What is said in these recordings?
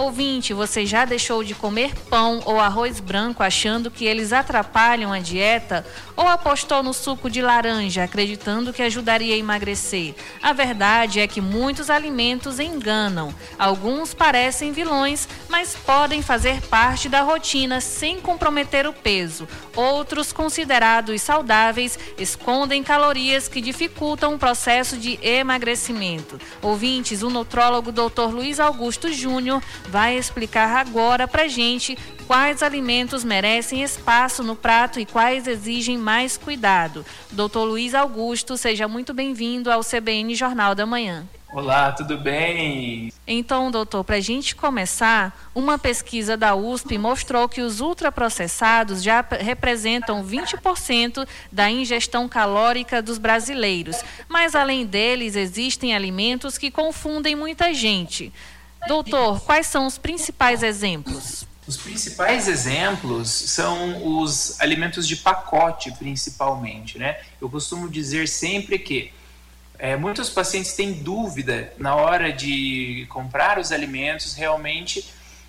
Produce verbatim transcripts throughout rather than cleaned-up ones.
Ouvinte, você já deixou de comer pão ou arroz branco achando que eles atrapalham a dieta? Ou apostou no suco de laranja acreditando que ajudaria a emagrecer? A verdade é que muitos alimentos enganam. Alguns parecem vilões, mas podem fazer parte da rotina sem comprometer o peso. Outros, considerados saudáveis, escondem calorias que dificultam o processo de emagrecimento. Ouvintes, o nutrólogo doutor Luiz Augusto Júnior vai explicar agora pra gente quais alimentos merecem espaço no prato e quais exigem mais cuidado. doutor Luiz Augusto, seja muito bem-vindo ao C B N Jornal da Manhã. Olá, tudo bem? Então, doutor, para a gente começar, uma pesquisa da U S P mostrou que os ultraprocessados já representam vinte por cento da ingestão calórica dos brasileiros. Mas, além deles, existem alimentos que confundem muita gente. Doutor, quais são os principais exemplos? Os principais exemplos são os alimentos de pacote, principalmente, né? Eu costumo dizer sempre que é, muitos pacientes têm dúvida na hora de comprar os alimentos realmente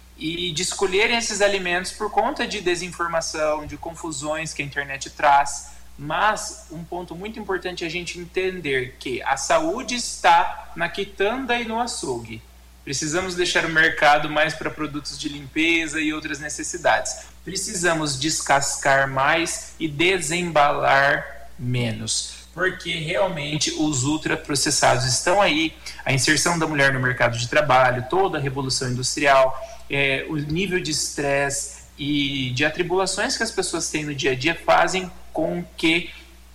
e de escolherem esses alimentos por conta de desinformação, de confusões que a internet traz. Mas um ponto muito importante é a gente entender que a saúde está na quitanda e no açougue. Precisamos deixar o mercado mais para produtos de limpeza e outras necessidades. Precisamos descascar mais e desembalar menos, porque realmente os ultraprocessados estão aí. A inserção da mulher no mercado de trabalho, toda a revolução industrial, é, o nível de estresse e de atribulações que as pessoas têm no dia a dia fazem com que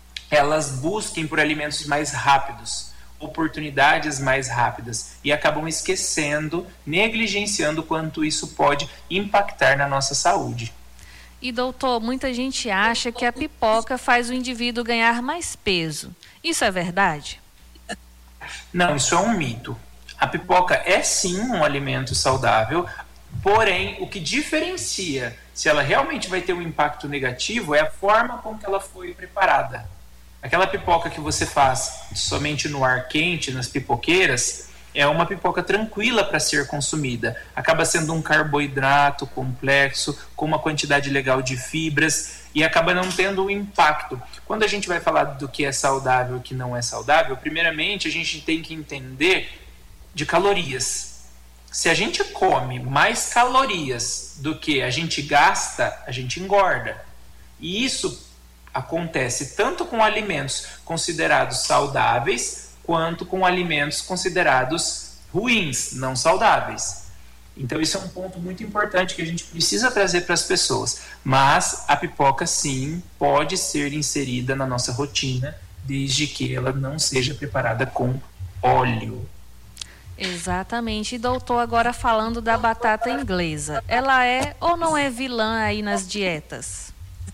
elas busquem por alimentos mais rápidos, oportunidades mais rápidas, e acabam esquecendo, negligenciando quanto isso pode impactar na nossa saúde. E doutor, muita gente acha que a pipoca faz o indivíduo ganhar mais peso. Isso é verdade? Não, isso é um mito. A pipoca é sim um alimento saudável, porém o que diferencia se ela realmente vai ter um impacto negativo é a forma com que ela foi preparada. Aquela pipoca que você faz somente no ar quente, nas pipoqueiras, é uma pipoca tranquila para ser consumida. Acaba sendo um carboidrato complexo, com uma quantidade legal de fibras, e acaba não tendo um impacto. Quando a gente vai falar do que é saudável e o que não é saudável, primeiramente a gente tem que entender de calorias. Se a gente come mais calorias do que a gente gasta, a gente engorda. E isso acontece tanto com alimentos considerados saudáveis quanto com alimentos considerados ruins, não saudáveis. Então isso é um ponto muito importante que a gente precisa trazer para as pessoas. Mas a pipoca sim pode ser inserida na nossa rotina, desde que ela não seja preparada com óleo. Exatamente. E doutor, agora falando da batata inglesa, ela é ou não é vilã aí nas dietas?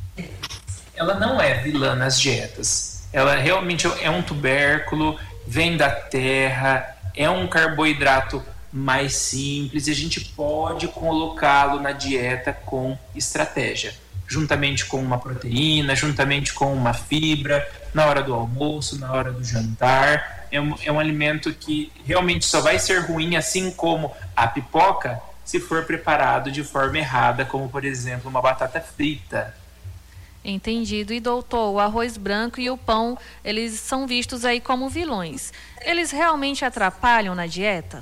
Ela não é vilã nas dietas. Ela realmente é um tubérculo, vem da terra, é um carboidrato mais simples e a gente pode colocá-lo na dieta com estratégia, juntamente com uma proteína, juntamente com uma fibra, na hora do almoço, na hora do jantar. É um, é um alimento que realmente só vai ser ruim, assim como a pipoca, se for preparado de forma errada, como por exemplo uma batata frita. Entendido. E doutor, o arroz branco e o pão, eles são vistos aí como vilões. Eles realmente atrapalham na dieta?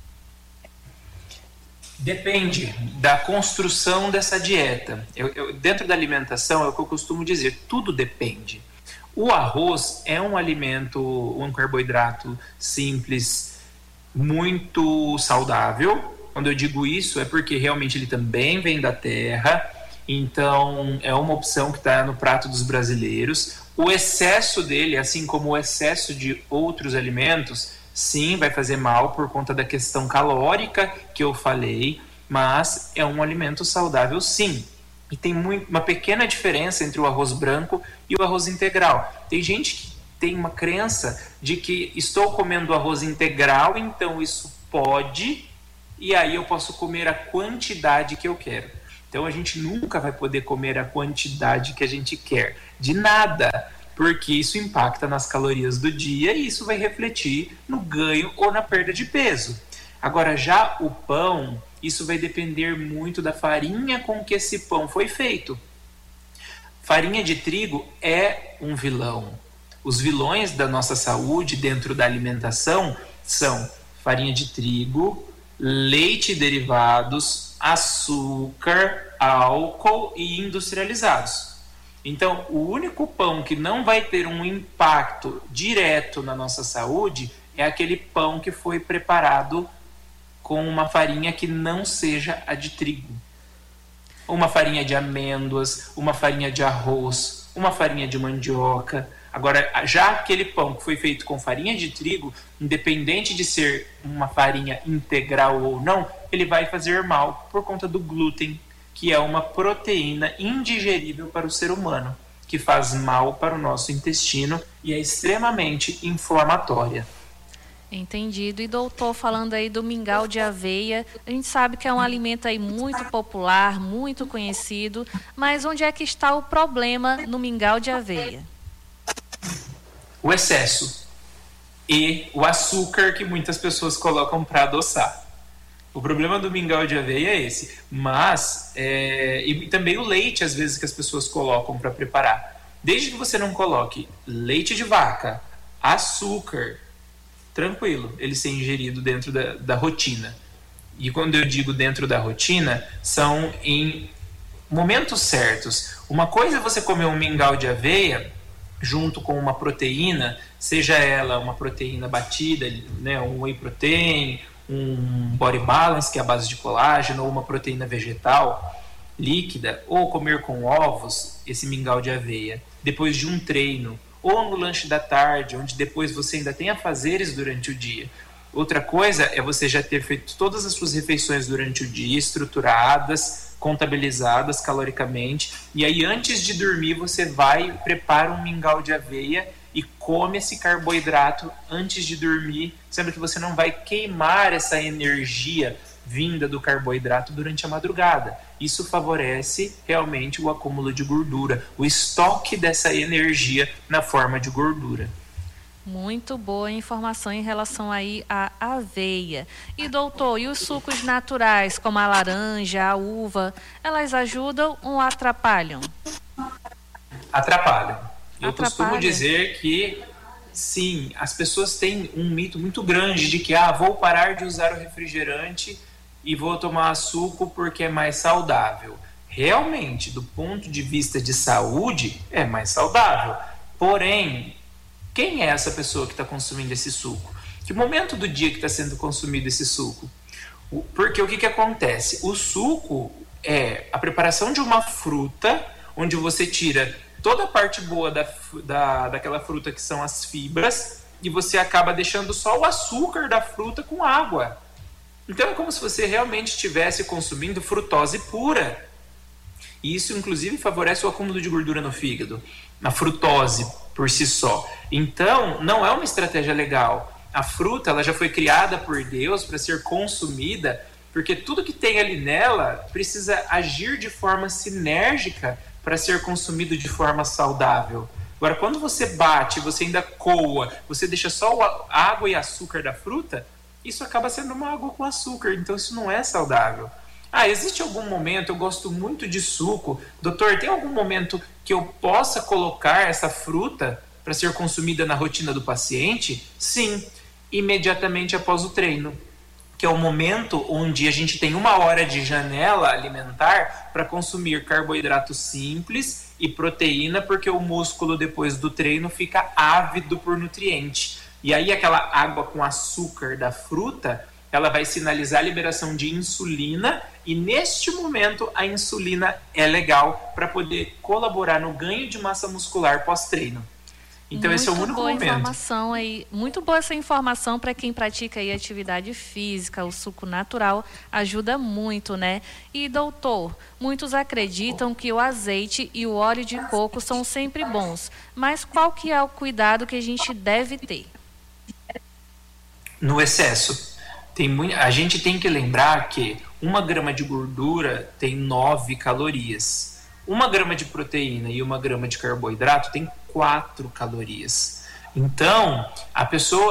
Depende da construção dessa dieta. Eu, eu, dentro da alimentação, é o que eu costumo dizer, tudo depende. O arroz é um alimento, um carboidrato simples, muito saudável. Quando eu digo isso, é porque realmente ele também vem da terra. Então, é uma opção que está no prato dos brasileiros. O excesso dele, assim como o excesso de outros alimentos, sim, vai fazer mal por conta da questão calórica que eu falei, mas é um alimento saudável, sim. E tem muito, uma pequena diferença entre o arroz branco e o arroz integral. Tem gente que tem uma crença de que estou comendo arroz integral, então isso pode, e aí eu posso comer a quantidade que eu quero. Então a gente nunca vai poder comer a quantidade que a gente quer, de nada, porque isso impacta nas calorias do dia e isso vai refletir no ganho ou na perda de peso. Agora já o pão isso vai depender muito da farinha com que esse pão foi feito. Farinha de trigo é um vilão. Os vilões da nossa saúde dentro da alimentação são farinha de trigo, leite e derivados, açúcar, álcool e industrializados. Então, o único pão que não vai ter um impacto direto na nossa saúde é aquele pão que foi preparado com uma farinha que não seja a de trigo. Uma farinha de amêndoas, uma farinha de arroz, uma farinha de mandioca. Agora, já aquele pão que foi feito com farinha de trigo, independente de ser uma farinha integral ou não, ele vai fazer mal por conta do glúten, que é uma proteína indigerível para o ser humano, que faz mal para o nosso intestino e é extremamente inflamatória. Entendido. E doutor, falando aí do mingau de aveia, a gente sabe que é um alimento aí muito popular, muito conhecido, mas onde é que está o problema no mingau de aveia? O excesso e o açúcar que muitas pessoas colocam para adoçar. O problema do mingau de aveia é esse, mas é, e também o leite às vezes que as pessoas colocam para preparar. Desde que você não coloque leite de vaca, açúcar, tranquilo, ele ser ingerido dentro da, da rotina. E quando eu digo dentro da rotina, são em momentos certos. Uma coisa é você comer um mingau de aveia junto com uma proteína, seja ela uma proteína batida, né, um whey protein, um body balance, que é a base de colágeno, ou uma proteína vegetal líquida, ou comer com ovos esse mingau de aveia depois de um treino, ou no lanche da tarde, onde depois você ainda tem afazeres durante o dia. Outra coisa é você já ter feito todas as suas refeições durante o dia, estruturadas, contabilizadas caloricamente, e aí antes de dormir você vai, prepara um mingau de aveia e come esse carboidrato antes de dormir, sendo que você não vai queimar essa energia vinda do carboidrato durante a madrugada. Isso favorece realmente o acúmulo de gordura, o estoque dessa energia na forma de gordura. Muito boa informação em relação aí à aveia. E doutor, e os sucos naturais, como a laranja, a uva, elas ajudam ou atrapalham? Atrapalham. Eu Atrapalha. costumo dizer que sim, as pessoas têm um mito muito grande de que ah, vou parar de usar o refrigerante e vou tomar suco porque é mais saudável. Realmente, do ponto de vista de saúde, é mais saudável. Porém, quem é essa pessoa que está consumindo esse suco? Que momento do dia que está sendo consumido esse suco? Porque o que, que acontece? O suco é a preparação de uma fruta, onde você tira toda a parte boa da, da, daquela fruta, que são as fibras, e você acaba deixando só o açúcar da fruta com água. Então é como se você realmente estivesse consumindo frutose pura. E isso, inclusive, favorece o acúmulo de gordura no fígado, na frutose por si só. Então, não é uma estratégia legal. A fruta, ela já foi criada por Deus para ser consumida, porque tudo que tem ali nela precisa agir de forma sinérgica para ser consumido de forma saudável. Agora, quando você bate, você ainda coa, você deixa só a água e açúcar da fruta, isso acaba sendo uma água com açúcar, então isso não é saudável. Ah, existe algum momento, eu gosto muito de suco, doutor, tem algum momento que eu possa colocar essa fruta para ser consumida na rotina do paciente? Sim, imediatamente após o treino, que é o momento onde a gente tem uma hora de janela alimentar para consumir carboidrato simples e proteína, porque o músculo depois do treino fica ávido por nutriente. E aí aquela água com açúcar da fruta, ela vai sinalizar a liberação de insulina, e neste momento a insulina é legal para poder colaborar no ganho de massa muscular pós-treino. Então muito esse é o único boa momento. Informação aí, muito boa essa informação para quem pratica aí atividade física. O suco natural ajuda muito, né? E doutor, muitos acreditam que o azeite e o óleo de coco são sempre bons, mas qual que é o cuidado que a gente deve ter? No excesso. Tem muito, a gente tem que lembrar que uma grama de gordura tem nove calorias. Uma grama de proteína e uma grama de carboidrato tem quatro calorias. Então, a pessoa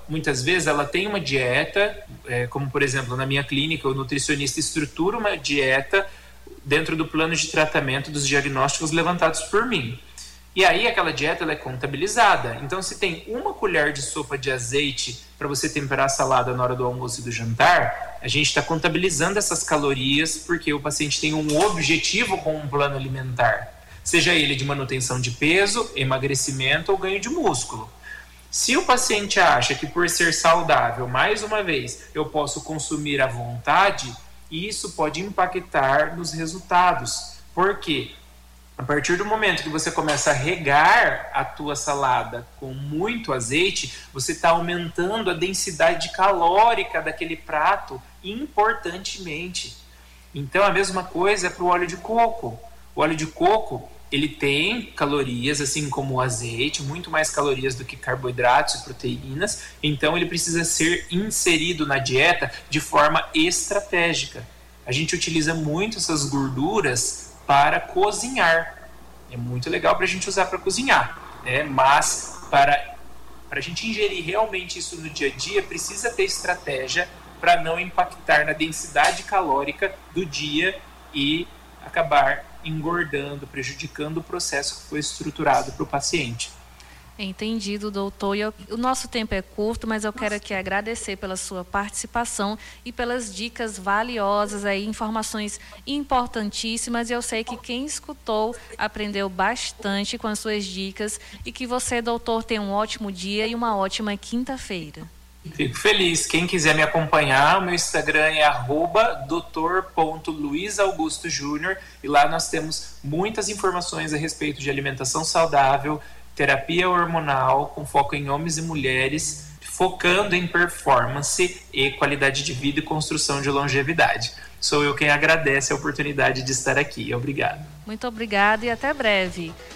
muitas vezes, ela tem uma dieta, é, como por exemplo, na minha clínica, o nutricionista estrutura uma dieta dentro do plano de tratamento dos diagnósticos levantados por mim. E aí aquela dieta ela é contabilizada. Então, se tem uma colher de sopa de azeite para você temperar a salada na hora do almoço e do jantar, a gente está contabilizando essas calorias porque o paciente tem um objetivo com um plano alimentar. Seja ele de manutenção de peso, emagrecimento ou ganho de músculo. Se o paciente acha que por ser saudável, mais uma vez, eu posso consumir à vontade, isso pode impactar nos resultados. Por quê? A partir do momento que você começa a regar a tua salada com muito azeite, você está aumentando a densidade calórica daquele prato importantemente. Então a mesma coisa é para o óleo de coco. O óleo de coco, ele tem calorias, assim como o azeite, muito mais calorias do que carboidratos e proteínas, então ele precisa ser inserido na dieta de forma estratégica. A gente utiliza muito essas gorduras para cozinhar. É muito legal para a gente usar para cozinhar, né? Mas para, para a gente ingerir realmente isso no dia a dia, precisa ter estratégia para não impactar na densidade calórica do dia e acabar engordando, prejudicando o processo que foi estruturado para o paciente. Entendido, doutor. E eu, o nosso tempo é curto, mas eu quero aqui agradecer pela sua participação e pelas dicas valiosas, aí, informações importantíssimas. E eu sei que quem escutou aprendeu bastante com as suas dicas e que você, doutor, tem um ótimo dia e uma ótima quinta-feira. Fico feliz. Quem quiser me acompanhar, o meu Instagram é arroba doutor ponto luiz augusto júnior e lá nós temos muitas informações a respeito de alimentação saudável, terapia hormonal com foco em homens e mulheres, focando em performance e qualidade de vida e construção de longevidade. Sou eu quem agradece a oportunidade de estar aqui. Obrigado. Muito obrigada e até breve.